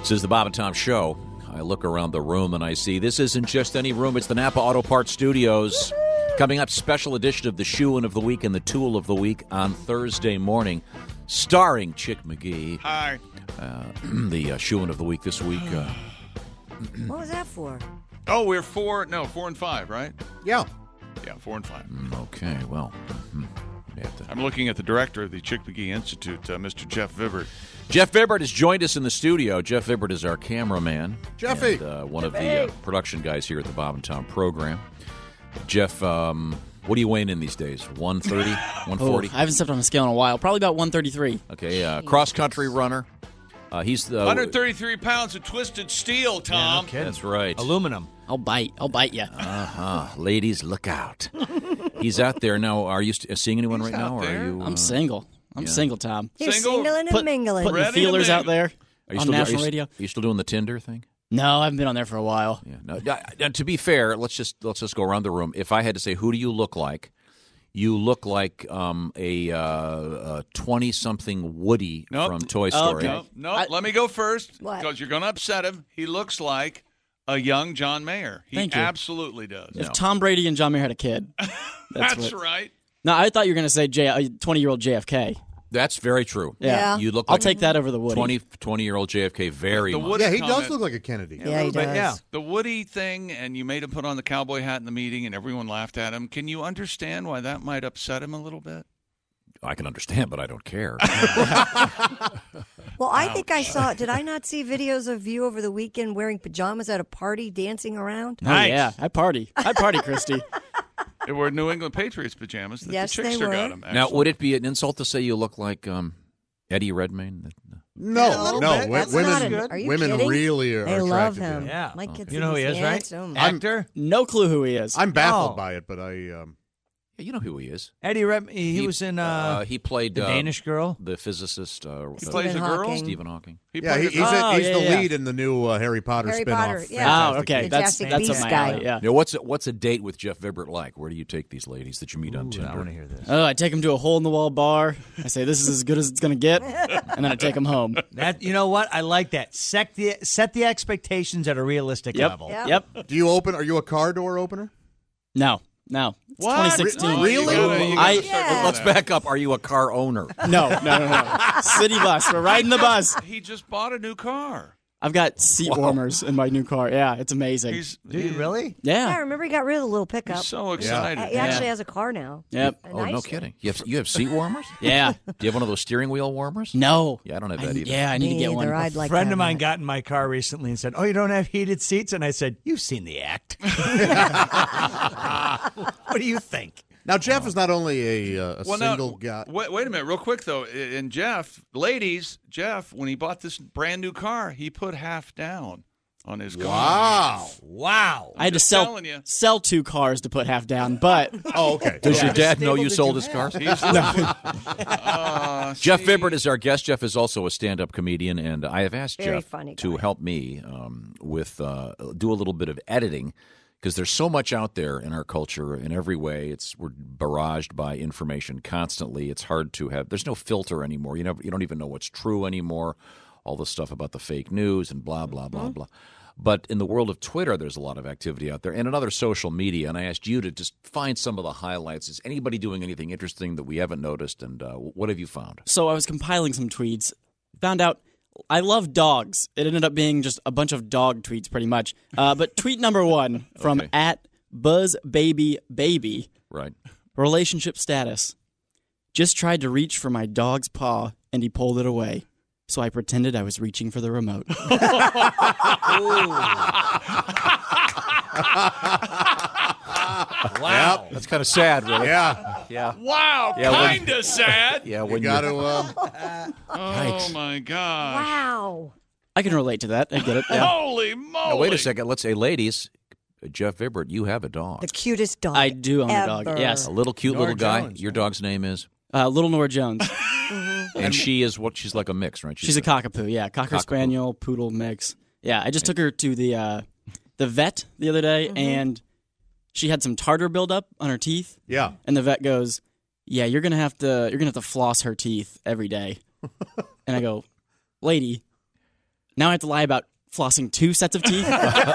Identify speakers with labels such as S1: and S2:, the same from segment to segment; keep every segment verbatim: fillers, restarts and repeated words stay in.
S1: This is the Bob and Tom Show. I look around the room and I see this isn't just any room. It's the Napa Auto Parts Studios. Coming up, special edition of the Shoe-In of the Week and the Tool of the Week on Thursday morning, starring Chick McGee.
S2: Hi.
S1: Uh, the uh, Shoe-In of the Week this week. Uh,
S3: What was that for?
S2: Oh, we're four, no, four and five, right?
S4: Yeah.
S2: Yeah, four and five.
S1: okay, well, hmm, you have to-
S2: I'm looking at the director of the Chick McGee Institute, uh, Mister Jeff Vibert.
S1: Jeff Vibert has joined us in the studio. Jeff Vibert is our cameraman.
S4: Jeffy.
S1: And, uh, one of the uh, production guys here at the Bob and Tom program. Jeff, um, what are you weighing in these days? one thirty, one forty?
S5: Oh, I haven't stepped on a scale in a while. Probably about one thirty-three.
S1: Okay, uh, cross-country runner. Uh, he's the
S2: one hundred thirty-three pounds of twisted steel, Tom.
S1: That's right.
S6: Aluminum.
S5: I'll bite. I'll bite you.
S1: Uh-huh. Ladies, look out. He's out there now. Are you st- seeing anyone
S2: He's
S1: right now?
S2: out
S1: Or
S2: there.
S1: are you? Uh,
S5: I'm single. I'm
S1: yeah.
S5: single, Tom.
S3: You're
S2: Single?
S3: singling and
S5: Put-
S3: mingling.
S5: Putting
S2: Ready to
S5: feelers out
S2: mingle.
S5: there
S1: are you
S5: on
S1: still,
S5: national
S1: are you,
S5: radio.
S1: Are you still doing the Tinder thing?
S5: No, I haven't been on there for a while.
S1: Yeah. No, uh, uh, to be fair, let's just let's just go around the room. If I had to say, who do you look like? You look like um, a twenty-something Woody
S2: Nope.
S1: from Toy Story.
S2: No, no,
S5: I-
S2: let me go first
S3: What?
S2: because you're going to upset him. He looks like a young John Mayer. He
S5: Thank you.
S2: absolutely does.
S5: If Tom Brady and John Mayer had a kid. That's,
S2: That's
S5: what-
S2: right.
S5: No, I thought you were going to say J- a twenty-year-old J F K.
S1: That's very true.
S3: Yeah.
S1: You look
S5: I'll
S1: like
S5: take that over the Woody.
S1: twenty, twenty-year-old J F K very
S2: The
S1: much.
S2: Woody
S4: Yeah, he
S2: comment-
S4: does look like a Kennedy.
S3: Yeah, he
S2: little bit,
S3: does.
S6: yeah.
S2: The Woody thing, and you made him put on the cowboy hat in the meeting, and everyone laughed at him. Can you understand why that might upset him a little bit?
S1: I can understand, but I don't care.
S3: Well, I think I saw. Did I not see videos of you over the weekend wearing pajamas at a party, dancing around?
S5: Oh, yeah. I party. I party, Christy.
S2: They were New England Patriots pajamas that
S3: Yes,
S2: the
S3: they
S2: Chickster
S3: were.
S2: got him.
S1: Now, would it be an insult to say you look like um, Eddie Redmayne?
S4: No, no.
S6: bit.
S4: wo-
S6: That's
S4: women,
S3: not an- are you
S4: women
S3: kidding?
S4: really are
S3: They
S4: attracted
S3: love
S4: to
S3: him.
S6: Yeah.
S3: My kids
S6: You know who
S3: think
S6: he is,
S3: he's
S6: right?
S3: handsome.
S6: Actor.
S5: No clue who he is.
S4: I'm baffled
S6: Oh.
S4: by it, but I. Um,
S1: Yeah, you know who he is.
S6: Eddie Rem- he,
S1: He-
S6: was in uh,
S1: Uh, he played
S6: The
S1: uh,
S6: Danish Girl.
S1: the physicist. Uh,
S2: He
S1: uh,
S2: plays
S3: Stephen
S2: a girl?
S3: Hawking.
S1: Stephen Hawking.
S2: He
S4: yeah, he,
S2: played
S4: he's,
S2: a girl.
S5: Oh,
S4: a, he's
S5: yeah,
S4: the
S5: yeah.
S4: lead in the new uh, Harry Potter
S3: Harry
S4: spinoff.
S3: Potter, yeah.
S5: Oh,
S4: Fantastic
S5: okay.
S4: Beasts.
S5: That's
S3: Fantastic
S5: that's
S3: Beasts
S5: up my
S3: guy.
S5: alley. Yeah.
S1: Now, what's a, what's a date with Jeff Vibert like? Where do you take these ladies that you meet on
S6: Ooh,
S1: Tinder?
S6: I want to hear this.
S5: Oh, I take him to a hole in the wall bar. I say this is as good as it's gonna get, and then I take him home.
S6: That you know what? I like that. Set the set the expectations at a realistic
S5: Yep.
S6: level.
S3: Yep.
S5: Yep.
S4: Do you open? Are you a car door opener?
S5: No. No. It's
S2: What?
S5: twenty sixteen.
S2: No, you
S4: Really?
S2: gotta- you gotta
S5: I-
S2: start
S3: Yeah.
S2: doing
S1: Let's
S2: that.
S1: back up. Are you a car owner?
S5: No, no, no, no. City bus. We're riding the bus.
S2: He just bought a new car.
S5: I've got seat warmers in my new car. Yeah, it's amazing.
S2: He's,
S6: Do you
S2: he-
S6: really?
S3: Yeah, I
S5: yeah.
S3: remember he got rid of the little
S2: He's
S3: pickup.
S2: so excited.
S3: Uh, He actually
S5: Yeah.
S3: has a car now.
S5: Yep.
S3: A
S1: Oh, no
S3: nice one.
S1: kidding. You have you have seat warmers?
S5: Yeah.
S1: Do you have one of those steering wheel warmers?
S5: No.
S1: Yeah, I don't have
S5: I-
S1: that either.
S5: yeah, I need
S3: Me
S5: to get one.
S3: either. I'd like
S6: a friend
S3: to
S6: of
S3: have
S6: mine
S3: that.
S6: got in my car recently and said, "Oh, you don't have heated seats?" And I said, "You've seen the act." What do you think?
S4: Now, Jeff is not only a, uh, a
S2: Well,
S4: single
S2: no,
S4: guy.
S2: wait, wait a minute, real quick though. And Jeff, ladies, Jeff, when he bought this brand new car, he put half down on his car.
S4: Wow.
S6: Wow.
S5: I had to
S2: just
S5: sell
S2: telling you.
S5: sell two cars to put half down, but
S4: Oh, okay.
S1: Does
S4: Yeah.
S1: your dad know
S6: stable
S1: you
S6: did
S1: sold
S6: you
S1: his
S6: have?
S1: cars?
S2: He's uh,
S1: Jeff
S2: see,
S1: Vibert is our guest. Jeff is also a stand-up comedian, and I have asked
S3: Very
S1: Jeff
S3: funny
S1: to
S3: guy.
S1: help me um, with uh, do a little bit of editing because there's so much out there in our culture in every way. It's we're barraged by information constantly. It's hard to have. There's no filter anymore. You never. You don't even know what's true anymore. All the stuff about the fake news and blah blah blah blah. But in the world of Twitter, there's a lot of activity out there and in other social media. And I asked you to just find some of the highlights. Is anybody doing anything interesting that we haven't noticed? And uh, what have you found?
S5: so I was compiling some tweets. Found out I love dogs. It ended up being just a bunch of dog tweets, pretty much. Uh, but tweet number one from
S1: Okay.
S5: at BuzzBabyBaby.
S1: Right.
S5: Relationship status. Just tried to reach for my dog's paw, and he pulled it away. So I pretended I was reaching for the remote.
S6: Wow.
S1: That's kind of sad, really.
S4: Yeah.
S1: Yeah.
S2: Wow,
S1: Yeah, when-
S2: kind of sad.
S1: Yeah.
S4: You
S1: When
S4: got
S1: you
S4: to. Uh,
S2: Oh my God!
S3: Wow.
S5: I can relate to that. I get it. Yeah.
S2: Holy moly!
S1: now, wait a second. Let's say, ladies, Jeff Vibert, you have a dog,
S3: The cutest dog.
S5: I do own a dog.
S3: ever.
S5: Yes.
S1: a little cute
S6: Nora
S1: little guy.
S6: Jones,
S1: Your
S6: right?
S1: dog's name is,
S5: Uh, little Nora Jones.
S1: and she is what? She's like a mix, right?
S5: She's a cockapoo. Yeah, cocker
S1: Cockapoo.
S5: spaniel poodle mix. Yeah, I just took her to the uh, the vet the other day, and she had some tartar buildup on her teeth.
S4: yeah.
S5: And the vet goes, "Yeah, you're gonna have to you're gonna have to floss her teeth every day." And I go, "Lady, Now I have to lie about flossing two sets of teeth.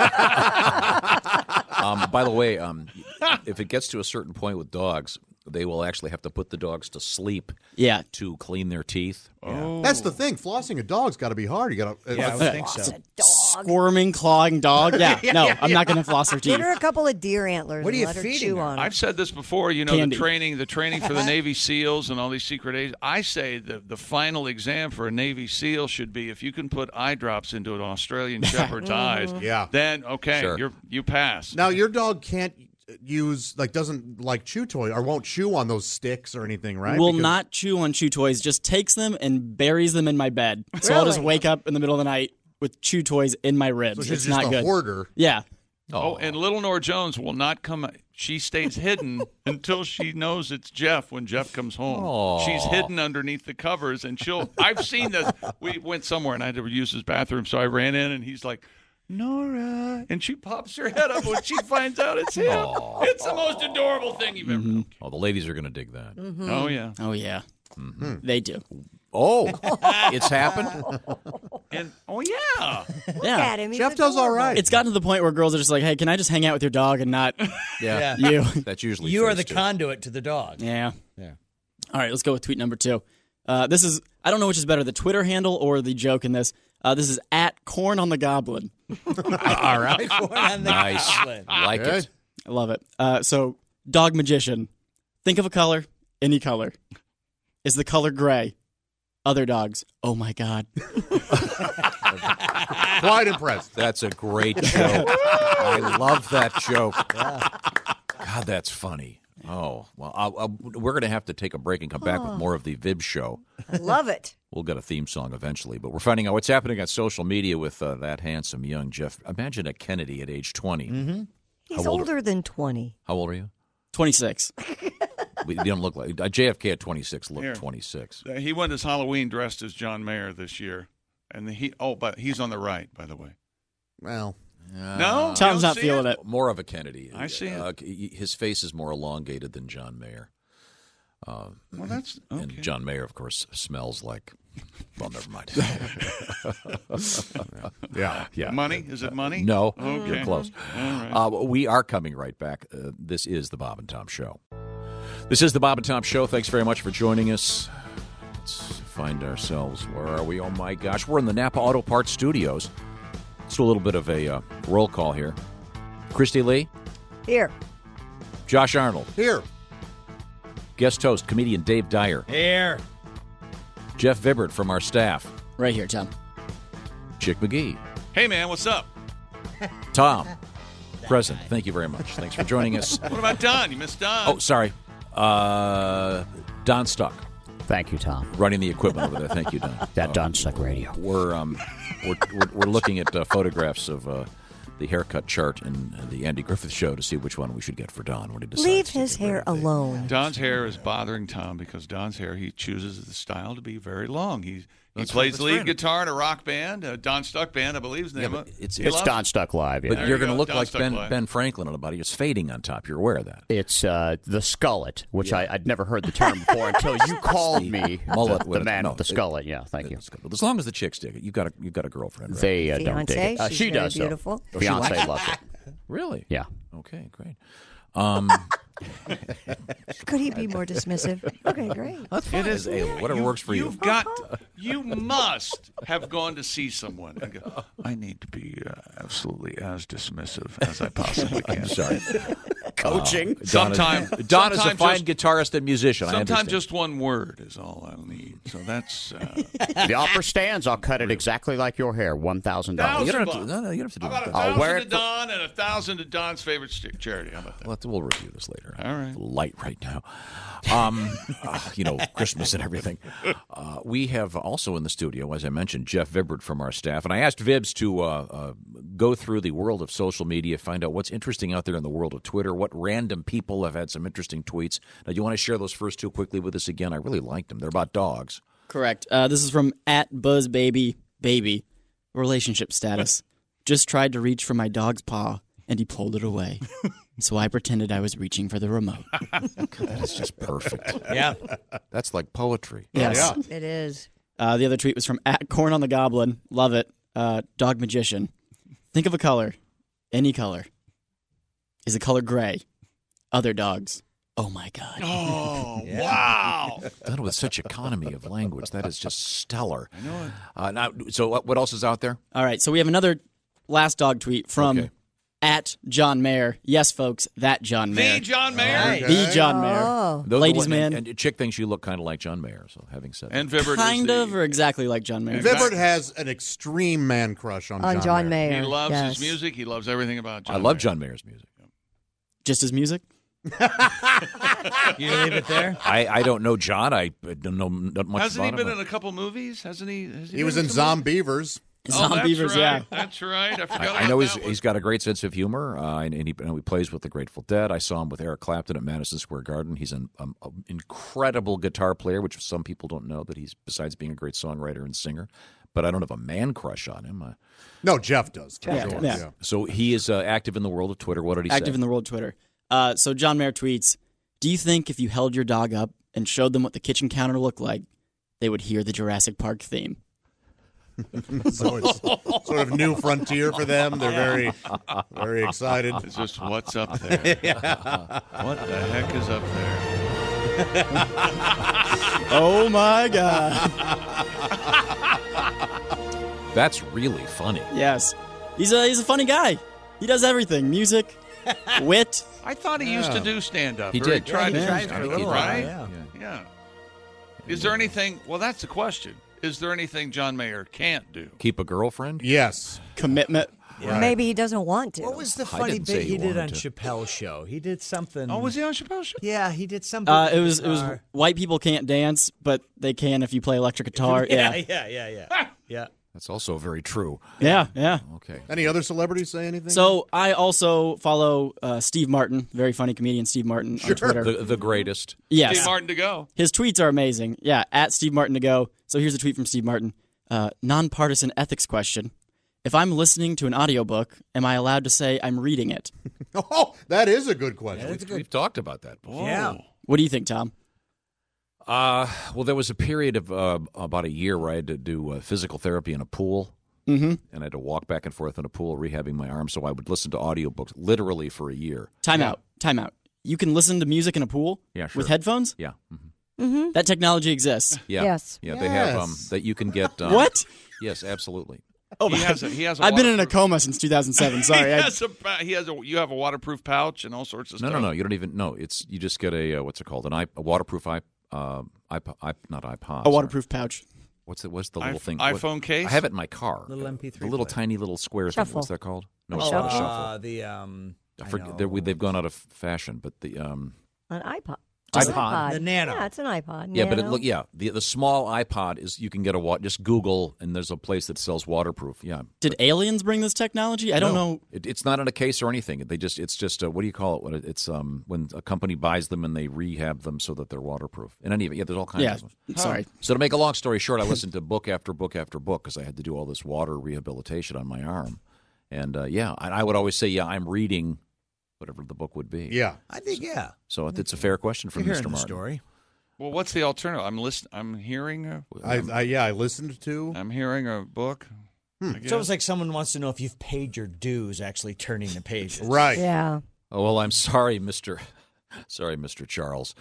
S1: Um, by the way, um, if it gets to a certain point with dogs, they will actually have to put the dogs to sleep
S5: Yeah.
S1: to clean their teeth.
S2: Oh.
S4: That's the thing. Flossing a dog's got to be hard. You got to.
S6: Yeah, I would think so.
S3: Dog.
S5: Squirming, clawing dog. Yeah, no, I'm not going to floss her teeth.
S3: Get her a couple of deer antlers
S6: What are
S3: and
S6: you
S3: let her
S6: feeding
S3: chew
S6: her?
S3: on 'em.
S2: I've said this before, you know,
S5: Candy.
S2: the training the training for the Navy SEALs and all these secret agents. I say the, the final exam for a Navy SEAL should be if you can put eye drops into an Australian Shepherd's eyes,
S4: Yeah.
S2: then, okay,
S1: Sure.
S2: you're, you pass.
S4: Now your dog can't use like doesn't like chew toy or won't chew on those sticks or anything, right?
S5: Will
S4: Because-
S5: not chew on chew toys, just takes them and buries them in my bed. So I'll just
S3: Really?
S5: wake up in the middle of the night with chew toys in my ribs.
S4: So she's
S5: it's
S4: just
S5: not
S4: a
S5: good.
S4: hoarder.
S5: Yeah.
S2: Oh, and Little Nora Jones will not come. She stays hidden until she knows it's Jeff when Jeff comes home.
S1: Aw.
S2: She's hidden underneath the covers, and she'll. I've seen this. We went somewhere, and I had to use his bathroom, so I ran in, and he's like, Nora, and she pops her head up when she finds out it's him.
S1: Aw.
S2: It's the most adorable thing you've ever. known.
S1: Oh, the ladies are going to dig that.
S2: Oh yeah,
S5: Oh, yeah.
S1: Mm-hmm.
S5: They do.
S1: Oh, it's happened?
S2: and oh yeah.
S3: Look
S5: Yeah.
S3: at him. He's
S4: Jeff does all
S3: adorable.
S4: right.
S5: It's gotten to the point where girls are just like, hey, can I just hang out with your dog and not
S1: Yeah.
S6: Yeah.
S5: you?
S1: That's usually
S6: You are
S1: phase
S6: the
S1: two.
S6: conduit to the dog.
S5: Yeah.
S6: Yeah.
S5: All right, let's go with tweet number two. Uh, this is, I don't know which is better, the Twitter handle or the joke in this. Uh, this is at Corn on the Goblin.
S6: All right. On the
S1: Nice.
S6: goblin.
S1: Like
S4: Okay.
S1: it.
S5: I love it. Uh, so, dog magician. Think of a color, any color. Is the color gray? Other dogs. Oh my God.
S4: Quite impressed.
S1: That's a great joke. I love that joke. God, that's funny. Oh, well, I'll, I'll, we're going to have to take a break and come back with more of the Vib show.
S3: I love it.
S1: We'll get a theme song eventually, but we're finding out what's happening on social media with uh, that handsome young Jeff. Imagine a Kennedy at age twenty. Mm-hmm.
S3: He's
S1: How old-
S3: older than twenty.
S1: How old are you?
S5: twenty-six.
S1: We you don't look like uh, J F K at twenty-six. Looked
S2: Here.
S1: twenty-six.
S2: Uh, He went as Halloween dressed as John Mayer this year, and he. Oh, but he's on the right, by the way.
S4: Well,
S2: No,
S5: Tom's
S2: You don't
S5: not
S2: see
S5: feeling it.
S1: More of a Kennedy.
S2: I see it.
S1: Uh, his face is more elongated than John Mayer.
S2: Well, that's okay.
S1: And John Mayer, of course, smells like. Well, never mind.
S4: yeah.
S1: yeah.
S2: Money? Is it money?
S1: No,
S2: Okay.
S1: you're close.
S2: All right.
S1: Uh, we are coming right back. Uh, this is the Bob and Tom Show. This is the Bob and Tom Show. Thanks very much for joining us. Let's find ourselves. Where are we? Oh, my gosh. We're in the Napa Auto Parts Studios. Let's do a little bit of a uh, roll call here. Christy Lee,
S3: Here.
S1: Josh Arnold,
S4: Here.
S1: guest host, comedian Dave Dyer,
S6: Here.
S1: Jeff Vibbert from our staff,
S5: Right here, Tom.
S1: Chick McGee,
S2: Hey, man, what's up?
S1: Tom, present. Thank you very much. Thanks for joining us.
S2: What about Don? You missed Don.
S1: Oh, sorry. Uh, Don Stuck,
S7: Thank you, Tom.
S1: running the equipment over there. Thank you, Don.
S7: That Don Suck Radio.
S1: We're um, we're, we're we're looking at uh, photographs of uh, the haircut chart in uh, the Andy Griffith Show to see which one we should get for Don when he decides.
S3: Leave
S1: to
S3: his
S1: get rid
S3: hair
S1: of the-
S3: alone.
S2: Don's hair is bothering Tom because Don's hair, he chooses the style to be very long. He he
S1: That's
S2: plays
S1: that's
S2: lead
S1: right.
S2: guitar in a rock band, a Don Stuck band, I believe is the
S1: Yeah,
S2: name
S1: but
S2: of it.
S1: it's
S2: He
S1: it's
S2: loves
S7: Don Stuck Live. Yeah.
S1: But
S2: There
S1: you're
S2: you
S1: going to
S2: go,
S1: look
S2: Don
S1: like
S2: Stuck
S1: Ben
S2: Live.
S1: Ben Franklin in about it. It's fading on top. You're aware of that.
S7: It's uh, the skullet, which I, I'd never heard the term before until you called me
S1: mullet
S7: the,
S1: with
S7: the
S1: it.
S7: man
S1: No,
S7: with the
S1: it-
S7: skullet. Yeah, thank you.
S1: It's good. But as long as the chicks dig it, you've got a you've got a girlfriend, right?
S7: They uh, don't dig
S3: Fiance,
S7: it. Uh,
S3: she's
S7: she
S3: very
S7: does. though.
S3: beautiful.
S1: Oh, she
S7: Fiance
S1: likes it?
S7: loves it.
S1: Really?
S7: Yeah.
S1: Okay, great. Um,
S3: Could he be more dismissive? Okay, great.
S1: that's fine.
S2: It is
S1: Hey, whatever
S2: you-
S1: works for you.
S2: You've got, you must have gone to see someone and go, I need to be uh, absolutely as dismissive as I possibly can.
S1: I'm sorry.
S7: Coaching.
S1: Don is-
S2: Sometime-
S1: Don is a
S2: sometime
S1: fine
S2: just-
S1: guitarist and musician. I
S2: Sometimes
S1: understand.
S2: just one word is all I'll need. So that's uh,
S7: The offer stands. I'll cut it exactly like your hair. One thousand dollars.
S1: You don't have
S2: Thousand
S1: to. No, no, you don't have to do
S2: How about a
S1: that.
S7: I'll
S2: thousand
S7: wear
S2: to
S7: it for-
S2: Don and a thousand to Don's favorite ch- charity? How about that?
S1: We'll, have to- we'll review this later.
S2: All right.
S1: Light right now. Um, uh, you know, Christmas and everything. Uh, we have also in the studio, as I mentioned, Jeff Vibbert from our staff. And I asked Vibs to uh, uh, go through the world of social media, find out what's interesting out there in the world of Twitter, what random people have had some interesting tweets. Now, do you want to share those first two quickly with us again? I really liked them. They're about dogs.
S5: Correct. Uh, this is from at BuzzBaby Baby. Relationship status. Just tried to reach for my dog's paw, and he pulled it away. So I pretended I was reaching for the remote.
S1: That is just perfect.
S6: Yeah.
S1: That's like poetry.
S5: Yes.
S3: It is.
S5: Uh, the other tweet was from at Corn on the Goblin. Love it. uh, dog magician. Think of a color, any color. Is the color gray? Other dogs. Oh my God!
S2: Oh wow!
S1: Done with such economy of language. That is just stellar.
S2: I know it.
S1: Uh, now, so what, what else is out there?
S5: All right, so we have another last dog tweet from
S1: Okay.
S5: at John Mayer. Yes, folks, that John Mayer.
S2: The John Mayer
S5: The John Mayer.
S3: Oh.
S1: The- the
S5: Ladies'
S1: one-
S5: man.
S1: And, and chick thinks you look kind of like John Mayer. So having said
S2: and
S1: that.
S2: Vibbert
S5: Kind
S2: is the,
S5: of or exactly like John Mayer.
S4: Vibbert has an extreme man crush on,
S3: On
S4: John,
S3: John
S4: Mayer.
S3: Mayer.
S2: He loves
S3: yes.
S2: his music. He loves everything about John
S1: I love
S2: Mayer.
S1: John Mayer's music.
S5: Just his music?
S6: You leave it there?
S1: I, I don't know John. I don't know not much
S2: Hasn't he
S1: about
S2: been
S1: him.
S2: in a couple movies? Hasn't he? Has he,
S4: He
S2: been
S4: was in
S2: some movies?
S4: Zombievers.
S2: Oh,
S5: Zombie
S2: that's
S5: Beavers,
S2: right.
S5: yeah.
S2: That's right. I forgot.
S1: I, I
S2: about
S1: know
S2: that
S1: he's
S2: one.
S1: he's got a great sense of humor, uh, and, and he, and he plays with the Grateful Dead. I saw him with Eric Clapton at Madison Square Garden. He's an um, um, incredible guitar player, which some people don't know that he's besides being a great songwriter and singer. But I don't have a man crush on him. Uh,
S4: No, Jeff does. for
S5: Yeah,
S4: sure.
S5: yeah.
S1: so he is uh, active in the world of Twitter. What did he
S5: Active
S1: say?
S5: in the world of Twitter. Uh, so John Mayer tweets, do you think if you held your dog up and showed them what the kitchen counter looked like, they would hear the Jurassic Park theme?
S4: So it's sort of new frontier for them. They're very, very excited.
S2: It's just what's up there. What the heck is up there?
S5: Oh, my God.
S1: That's really funny.
S5: Yes. He's a, he's a funny guy. He does everything. Music, wit.
S2: I thought he used to do stand up.
S1: He did.
S2: Tried
S5: Yeah, he
S2: to
S5: tried
S2: do
S5: for a
S2: stand-up,
S5: little
S6: while,
S2: right?
S6: yeah.
S2: Yeah. Is there anything? Well, that's the question. Is there anything John Mayer can't do?
S1: Keep a girlfriend?
S4: Yes.
S5: Commitment.
S3: Maybe he doesn't want to.
S6: What was the
S1: I
S6: funny
S1: didn't say
S6: bit
S1: he
S6: he did
S1: wanted
S6: on
S1: to.
S6: Chappelle's show? He did something.
S2: Oh, was he on Chappelle's show?
S6: Yeah, he did something.
S5: Uh,
S6: with
S5: it
S6: the
S5: was it was
S6: guitar.
S5: white people can't dance, but they can if you play electric guitar.
S6: Yeah,
S5: Yeah,
S6: yeah, yeah, yeah. Yeah.
S1: That's also very true.
S5: yeah, yeah.
S1: Okay.
S4: Any other celebrities say anything?
S5: So I also follow uh, Steve Martin, very funny comedian Steve Martin on Twitter.
S1: The, the greatest.
S5: Yes,
S2: Steve Martin to go.
S5: his tweets are amazing. Yeah, at Steve Martin to go. So here's a tweet from Steve Martin. Uh, nonpartisan ethics question. If I'm listening to an audiobook, am I allowed to say I'm reading it?
S4: Oh, that is a good question.
S6: That's a good.
S1: We've talked about that before.
S6: Yeah.
S5: What do you think, Tom?
S1: Uh, well, there was a period of uh, about a year where I had to do uh, physical therapy in a pool.
S5: Mm-hmm.
S1: And I had to walk back and forth in a pool, rehabbing my arm. So I would listen to audiobooks literally for a year.
S5: Time out. Time out. You can listen to music in a pool
S1: Yeah, sure.
S5: with headphones?
S1: Yeah. Mhm.
S3: Mm-hmm.
S5: That technology exists.
S1: Yeah.
S3: Yes.
S1: Yeah, they have um,
S4: Yes.
S1: that you can get. Um,
S5: What?
S1: Yes, absolutely.
S5: Oh,
S2: He has a, he has a
S5: I've been in a
S2: waterproof-
S5: coma since two thousand seven. Sorry.
S2: he
S5: I,
S2: has a he has a you have a waterproof pouch and all sorts of
S1: No,
S2: stuff.
S1: no, no. You don't even know. It's you just get a uh, what's it called? An iP- a waterproof iP, uh, iP, iP, not iPod.
S5: a
S1: sorry.
S5: waterproof pouch.
S1: What's the what's the little
S2: iP-
S1: thing?
S2: iPhone
S1: what,
S2: case?
S1: I have it in my car.
S6: Little M P three
S1: The little
S6: player.
S1: tiny little square thing.
S3: Shuffle.
S1: What's that called? No,
S3: A
S1: it's not a
S3: shuffle.
S1: shuffle.
S6: Uh, the um.
S1: I
S6: I
S1: forget,
S6: know.
S1: they're- we- they've gone out of fashion, but the um,
S3: An iPod.
S5: Just
S3: An
S5: iPod.
S6: The Nano.
S3: Yeah, it's an iPod.
S1: yeah, but it
S3: Nano.
S1: look yeah, the the small iPod is you can get a wa- just Google and there's a place that sells waterproof. Yeah,
S5: Did aliens bring this technology? I don't
S1: No.
S5: know.
S1: It, it's not in a case or anything. They just it's just uh, what do you call it? What it- it's um when a company buys them and they rehab them so that they're waterproof. In any event, yeah, there's all kinds
S5: Yeah.
S1: of them.
S5: Sorry.
S1: So to make a long story short, I listened to book after book after book because I had to do all this water rehabilitation on my arm, and uh, yeah, and I would always say, yeah, I'm reading whatever the book would be.
S4: Yeah.
S6: I think yeah.
S1: So it's a fair question from
S6: You're
S1: Mister
S6: hearing the
S1: Martin.
S6: story.
S2: Well, what's the alternative? I'm listening. I'm hearing a.
S4: I, I yeah, I listened to.
S2: I'm hearing a book. I
S6: It's almost like someone wants to know if you've paid your dues actually turning the pages.
S4: Right.
S3: Yeah.
S1: Oh well, I'm sorry, Mister Sorry, Mister Charles,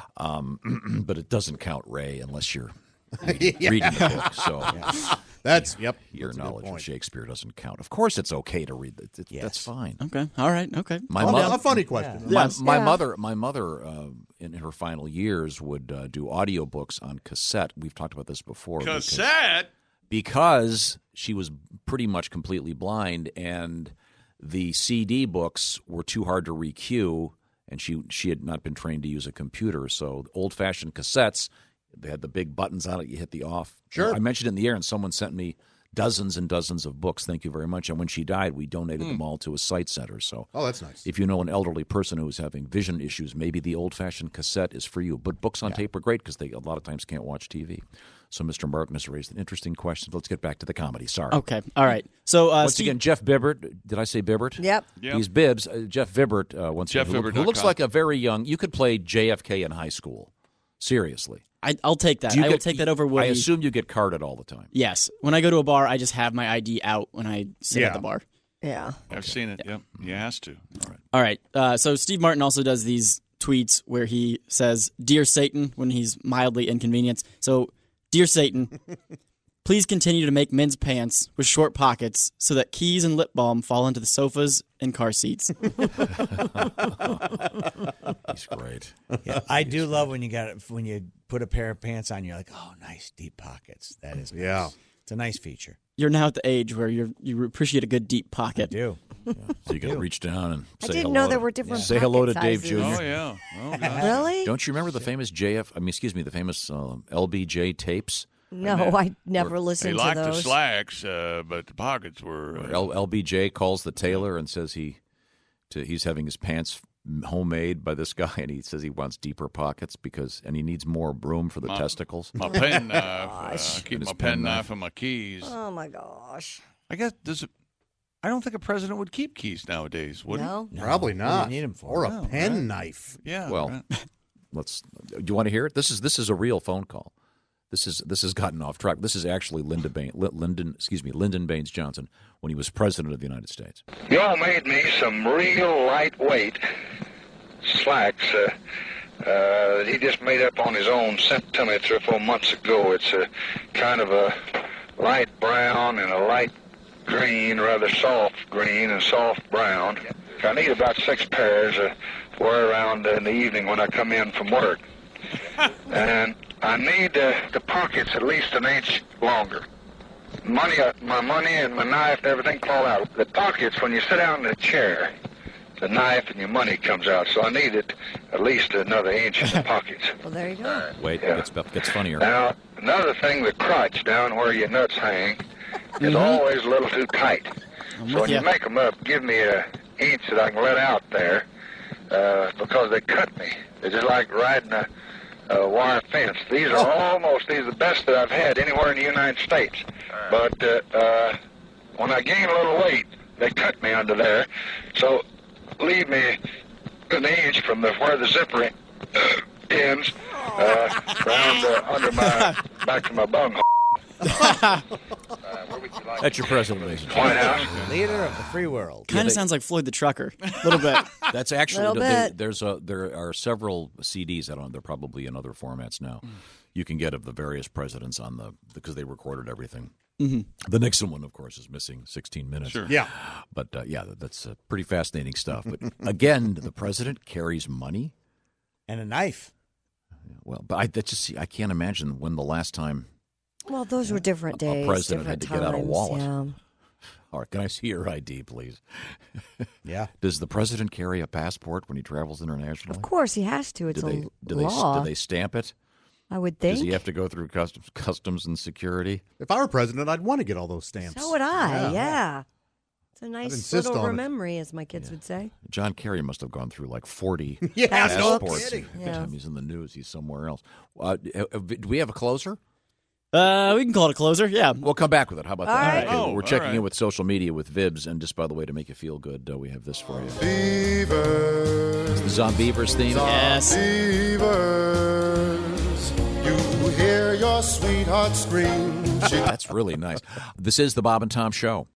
S1: um, but it doesn't count Ray unless you're reading the book. So
S4: That's yep.
S1: your
S4: that's a good
S1: knowledge of
S4: point.
S1: Shakespeare doesn't count. Of course, it's okay to read it. It-
S6: Yes.
S1: That's fine.
S5: Okay. All right. Okay.
S1: My
S4: Oh,
S1: mother,
S4: a funny question.
S1: my,
S5: Yes.
S1: my
S3: Yeah.
S1: mother, my mother, uh, in her final years, would uh, do audiobooks on cassette. We've talked about this before. because-
S2: cassette.
S1: because she was pretty much completely blind, and the C D books were too hard to re-cue, and she she had not been trained to use a computer. So old-fashioned cassettes, they had the big buttons on it. You hit the off.
S4: Sure.
S1: I mentioned it in the air, and someone sent me dozens and dozens of books. Thank you very much. And when she died, we donated them all to a sight center. So
S4: Oh, that's nice.
S1: if you know an elderly person who is having vision issues, maybe the old-fashioned cassette is for you. But books on tape are great because they a lot of times can't watch T V. So Mister Martin has raised an interesting question. Let's get back to the comedy. Sorry.
S5: Okay. All right. So uh,
S1: Once
S5: Steve-
S1: again, Jeff Bibbert. Did I say Bibbert?
S3: Yep.
S2: Yep.
S1: He's Bibbs. Uh, Jeff Bibbert. Uh, once
S2: Jeff
S1: again, who,
S2: Bibbert
S1: who looks
S2: dot com.
S1: like a very young. You could play J F K in high school. Seriously.
S5: I, I'll take that.
S1: Do you
S5: I will
S1: get-
S5: take that over Woody.
S1: I assume you get carded all the time.
S5: Yes. When I go to a bar, I just have my I D out when I sit
S4: Yeah.
S5: at the bar.
S3: Yeah.
S2: I've seen it. Yep, he has to. All right.
S5: All right. Uh, so Steve Martin also does these tweets where he says, "Dear Satan," when he's mildly inconvenienced. So, "Dear Satan, please continue to make men's pants with short pockets so that keys and lip balm fall into the sofas and car seats."
S1: He's great.
S6: Yeah, I do love when you got it, when you put a pair of pants on. You're like, oh, nice deep pockets. That is, nice.
S4: Yeah.
S6: It's a nice feature.
S5: You're now at the age where you you appreciate a good deep pocket.
S6: I do.
S1: So you can reach down and
S3: I
S1: say
S3: didn't
S1: hello
S3: know there
S1: to-
S3: were different
S1: Say hello to
S3: pocket
S1: Dave
S3: sizes.
S1: Junior
S2: Oh yeah. Oh God.
S3: Really?
S1: Don't you remember the famous J F? I mean, excuse me, the famous uh, L B J tapes.
S3: No, I never
S2: He
S3: listened to
S2: liked the
S3: those.
S2: slacks, uh, but the pockets were. Uh,
S1: L- LBJ calls the tailor and says he, to, he's having his pants homemade by this guy, and he says he wants deeper pockets because, and he needs more room for the
S2: My-
S1: testicles.
S2: my pen knife. Uh, I keep
S1: And his
S2: my
S1: pen
S2: pen
S1: knife.
S2: knife and my keys.
S3: Oh my gosh.
S2: I guess does it. I don't think a president would keep keys nowadays, would
S3: No.
S4: Probably
S6: What
S4: not.
S6: do you need 'em for?
S4: Or a
S2: No,
S4: pen
S2: right?
S4: knife.
S2: he? Yeah.
S1: Well,
S2: right.
S1: let's. Do you want to hear it? This is this is a real phone call. This is this has gotten off track. This is actually Linda Bain, Li- Lyndon, excuse me, Lyndon Baines Johnson when he was president of the United States.
S8: Y'all made me some real lightweight slacks uh, uh, that he just made up on his own, sent to me three or four months ago. It's a kind of a light brown and a light green, rather soft green and soft brown. I need about six pairs uh, to wear around in the evening when I come in from work. And I need uh, the pockets at least an inch longer. Money, uh, my money and my knife and everything fall out. The pockets, when you sit down in a chair, the knife and your money comes out. So I need it at least another inch in the pockets.
S3: Well, there you go.
S1: Wait,
S8: Yeah.
S1: it gets, gets funnier.
S8: Now, another thing, the crotch down where your nuts hang is always a little too tight.
S5: I'm
S8: So
S5: with
S8: when you
S5: ya.
S8: make them up, give me an inch that I can let out there uh, because they cut me. They're just like riding a, a wire fence. These are almost, these are the best that I've had anywhere in the United States. But uh, uh, when I gain a little weight, they cut me under there. So leave me an inch from the, where the zipper uh, ends uh, around uh, under my, back to my bunghole. uh, where would you like
S1: That's your president, ladies and gentlemen.
S8: White House?
S6: Leader of the free world.
S5: Kind of sounds like Floyd the Trucker, a little bit.
S1: That's actually
S3: Little
S1: there-
S3: bit.
S1: there's a there are several C Ds out on. They're probably in other formats now. You can get of the various presidents on the because they recorded everything.
S5: Mm-hmm.
S1: The Nixon one, of course, is missing sixteen minutes.
S2: Sure.
S4: Yeah.
S1: But uh, yeah, that's uh, pretty fascinating stuff. But again, the president carries money.
S6: And a knife.
S1: Well, but I that just I can't imagine when the last time.
S3: Well, those were different
S1: A- a
S3: days.
S1: president had
S3: different
S1: to get out a
S3: times,
S1: wallet.
S3: Yeah.
S1: All right, can I see your I D, please?
S6: Yeah.
S1: Does the president carry a passport when he travels internationally?
S3: Of course, he has to. It's
S1: Do they
S3: a
S1: do they
S3: law.
S1: do they stamp it?
S3: I would think.
S1: Does he have to go through customs customs and security?
S4: If I were president, I'd want to get all those stamps.
S3: So would I.
S4: Yeah.
S3: Yeah. It's a nice
S4: insist
S3: little
S4: on it.
S3: memory, as my kids would say.
S1: John Kerry must have gone through like forty
S4: Yeah, no
S1: passports.
S4: kidding.
S1: Every
S3: Yeah.
S1: time he's in the news, he's somewhere else. Uh, do we have a closer?
S5: Uh, we can call it a closer. Yeah.
S1: We'll come back with it. How about
S3: All
S1: that?
S3: right.
S1: Okay,
S2: Oh,
S1: we're
S2: all
S1: checking
S2: right.
S1: in with social media with Vibs, and just by the way, to make you feel good, uh, we have this for you.
S9: Beavers,
S1: The Zombievers theme.
S5: Yes.
S9: beavers, you hear your sweetheart scream. She
S1: That's really nice. This is the Bob and Tom Show.